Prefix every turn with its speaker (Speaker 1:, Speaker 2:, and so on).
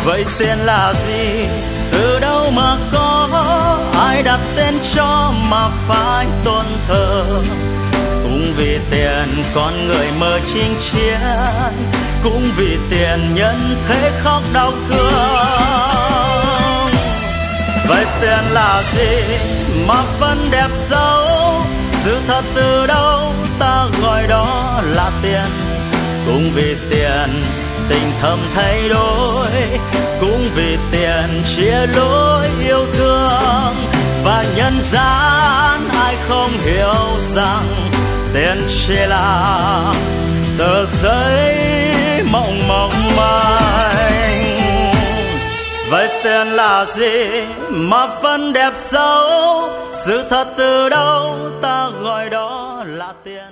Speaker 1: Vậy tiền là gì, từ đâu mà có, ai đặt tên cho mà phải tôn thờ. Cũng vì tiền con người mơ chinh chiến, cũng vì tiền nhân thế khóc đau thương. Vậy tiền là gì mà vẫn đẹp dấu, sự thật từ đâu ta gọi đó là tiền. Cũng vì tiền tình thầm thay đổi, cũng vì tiền chia lối yêu thương. Và nhân gian ai không hiểu rằng tiền chỉ là tờ giấy mộng mộng manh. Vậy tiền là gì mà vẫn đẹp dấu, sự thật từ đâu ta gọi đó là tiền.